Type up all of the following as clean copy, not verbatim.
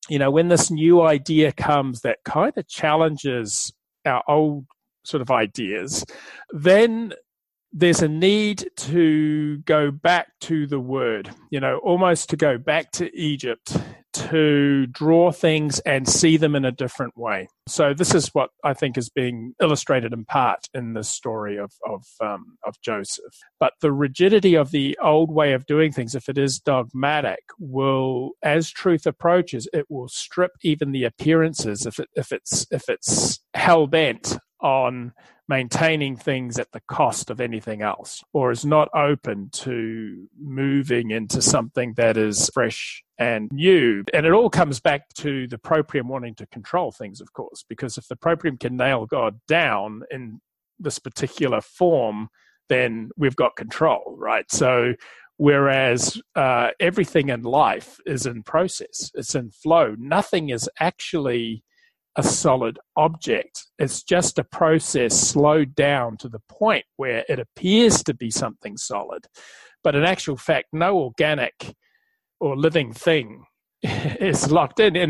when this new idea comes that kind of challenges our old sort of ideas, then there's a need to go back to the word, almost to go back to Egypt, to draw things and see them in a different way. So this is what I think is being illustrated in part in this story of Joseph. But the rigidity of the old way of doing things, if it is dogmatic, will, as truth approaches, it will strip even the appearances if it's hell bent on maintaining things at the cost of anything else, or is not open to moving into something that is fresh and new. And it all comes back to the proprium wanting to control things, of course, because if the proprium can nail God down in this particular form, then we've got control, right? So whereas everything in life is in process, it's in flow, nothing is actually a solid object. It's just a process slowed down to the point where it appears to be something solid. But in actual fact, no organic or living thing is locked in.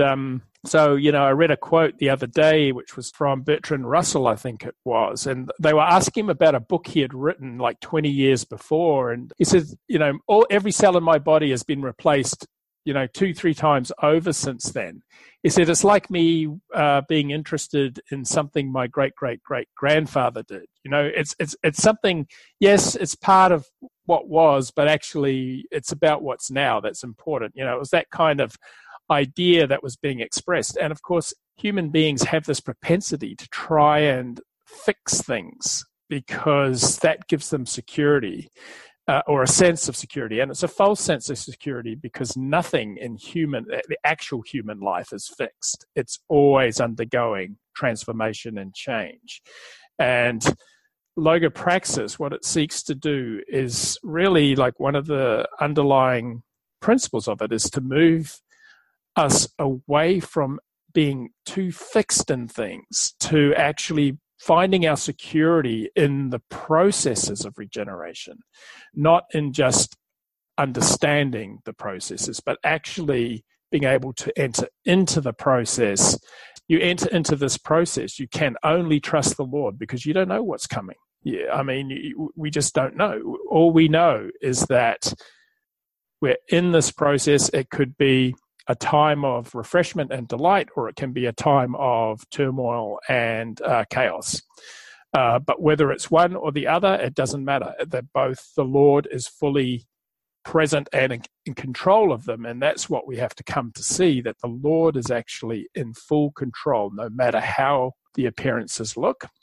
So, I read a quote the other day, which was from Bertrand Russell, I think it was, and they were asking him about a book he had written like 20 years before. And he said, every cell in my body has been replaced 2-3 times over since then. He said, it's like me being interested in something my great-great-great-grandfather did. It's something, yes, it's part of what was, but actually it's about what's now that's important. It was that kind of idea that was being expressed. And of course, human beings have this propensity to try and fix things because that gives them security. Or a sense of security. And it's a false sense of security because nothing in the actual human life is fixed. It's always undergoing transformation and change. And logopraxis, what it seeks to do is really, like, one of the underlying principles of it is to move us away from being too fixed in things to actually finding our security in the processes of regeneration, not in just understanding the processes, but actually being able to enter into the process. You enter into this process, you can only trust the Lord because you don't know what's coming. Yeah, we just don't know. All we know is that we're in this process. It could be a time of refreshment and delight, or it can be a time of turmoil and chaos. But whether it's one or the other, it doesn't matter. That both the Lord is fully present and in control of them, and that's what we have to come to see, that the Lord is actually in full control, no matter how the appearances look.